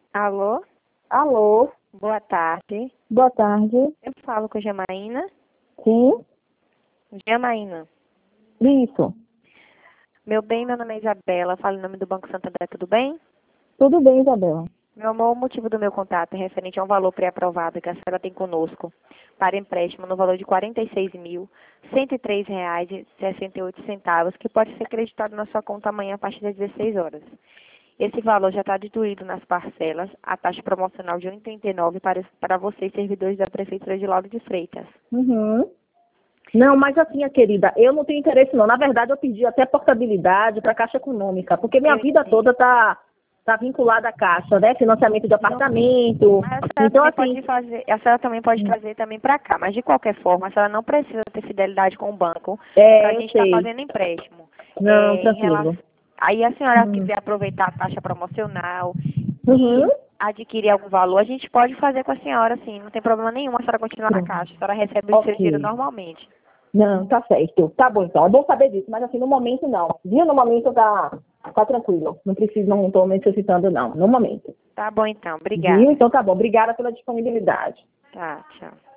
Alô? Alô, Boa tarde. boa tarde. Eu falo com a Jamaína. Sim, Jamaína. isso. Meu bem, meu nome é Isabela. Falo em nome do Banco Santander, tudo bem? Tudo bem, Isabela? Meu amor, o motivo do meu contato é referente a um valor pré-aprovado que a senhora tem conosco para empréstimo no valor de R$ 46.103,68, que pode ser acreditado na sua conta amanhã a partir das 16 horas. Esse valor já está diluído nas parcelas, a taxa promocional de R$ 1,39 para vocês, servidores da Prefeitura de Lauro de Freitas. Uhum. Não, mas assim, minha querida, eu não tenho interesse não. Na verdade, eu pedi até portabilidade para a Caixa Econômica, porque minha Eu vida entendi. toda tá vinculada à Caixa, né? Financiamento de apartamento. Mas a senhora Então, também assim, pode fazer, a senhora também pode trazer também para cá, mas de qualquer forma, a senhora não precisa ter fidelidade com o banco para a eu gente estar sei. fazendo empréstimo. Não, Em relação, tranquilo. aí a senhora Uhum. quiser aproveitar a taxa promocional e Uhum. adquirir algum valor, a gente pode fazer com a senhora, sim, não tem problema nenhum, a senhora continua na Pronto. caixa, a senhora recebe o seu dinheiro Ok. normalmente. Não, tá certo. Tá bom, então. É bom saber disso, mas assim, no momento não. Viu? No momento tá tranquilo. Não preciso, não tô necessitando, não. No momento. Tá bom então, Viu? obrigada. Então tá bom. Obrigada pela disponibilidade. Tá, tchau.